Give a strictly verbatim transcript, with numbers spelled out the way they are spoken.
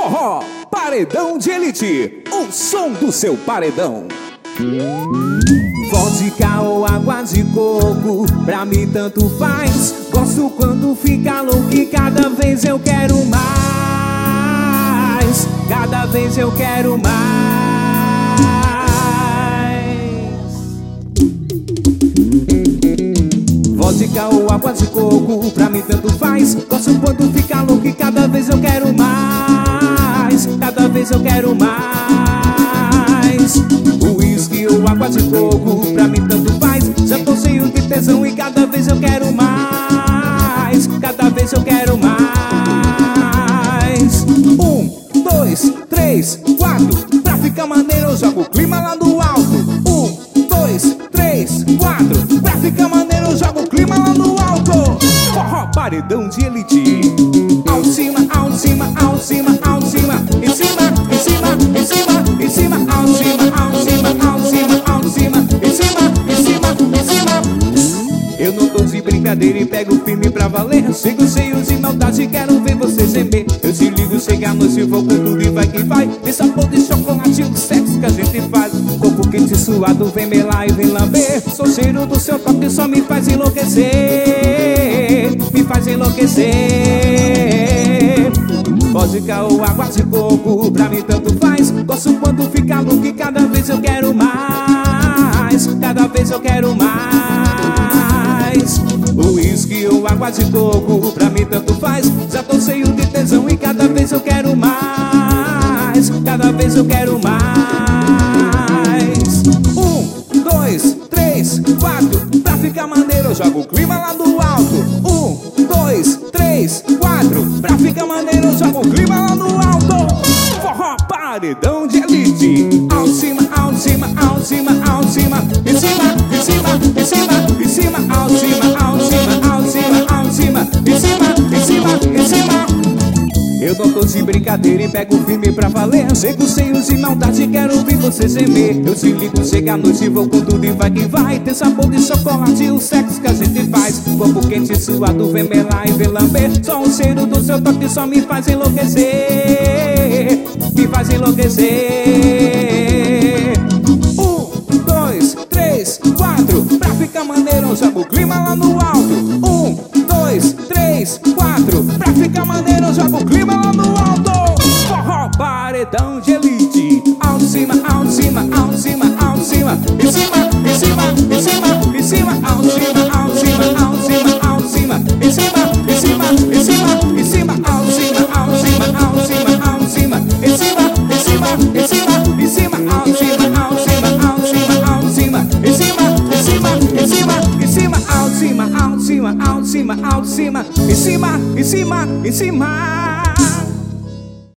Forró, paredão de elite, o som do seu paredão. Vodka ou água de coco, pra mim tanto faz. Gosto quando fica louco e cada vez eu quero mais. Cada vez eu quero mais. Vodka ou água de coco, pra mim tanto faz. Gosto quando fica louco e cada vez eu quero mais. Cada vez eu quero mais. Uísque ou água de coco, pra mim tanto faz. Já tô cheio de tesão e cada vez eu quero mais. Cada vez eu quero mais. Um, dois, três, quatro. Pra ficar maneiro eu jogo o clima lá no alto. Um, dois, três, quatro. Pra ficar maneiro eu jogo o clima lá no alto. Forró, paredão de elite. Ao cima, ao cima, ao cima, ao cima. Em cima, em cima, em cima, em cima. Ao cima, ao cima, ao cima, ao cima. Em cima, em cima, em cima. Eu não tô de brincadeira e pego firme pra valer. Sigo cheio de maldade, quero ver você gemer. Eu te ligo, chega à noite, vou com tudo e vai que vai. Tem sabor de chocolate, o sexo que a gente faz. Corpo quente suado, vem melar e vem lamber. Sou cheiro do seu toque, só me faz enlouquecer. Me faz enlouquecer. Vodka ou água de coco, pra mim tanto faz. Gosto quando fica louco e cada vez eu quero mais. Cada vez eu quero mais. Uísque ou água de coco, pra mim tanto faz. Já tô cheio de tesão e cada vez eu quero mais. Cada vez eu quero mais. Um, dois, três, quatro. Pra ficar maneiro eu jogo o clima lá do alto. Um, dois, três, quatro. Pra ficar maneiro eu jogo o clima lá no alto. Forró, paredão de elite. Ao cima, ao cima, ao cima, ao cima. Em cima, em cima, em cima, em cima. Ao cima, ao cima, ao cima, ao cima. Em cima, em cima, em cima. Eu não tô de brincadeira e pego firme pra valer. Chego cheio de maldade, quero ouvir você gemer. Eu te ligo, chega à noite, vou com tudo e vai que vai. Tem sabor de chocolate, o sexo que a gente faz. Corpo quente suado, vem melar e vem lamber. Só o cheiro do seu toque só me faz enlouquecer. Me faz enlouquecer. Um, dois, três, quatro. Pra ficar maneiro eu jogo o clima lá no alto. Um, dois, três, quatro. Pra ficar maneiro eu jogo o clima lá no alto. Forró, paredão de elite. Ao cima, ao cima, ao cima, ao cima. Em cima, em cima, em cima, em cima. Ao cima, ao cima, ao cima, ao cima. Em cima, em cima, em cima, em cima. Ao cima, ao cima, ao cima, ao cima. Em cima, em cima, em cima, em cima. Ao cima, ao cima, ao cima, ao cima. Em cima, em cima, em cima, em cima. Ao cima, ao cima, ao cima, ao cima. Em cima, em cima, em cima.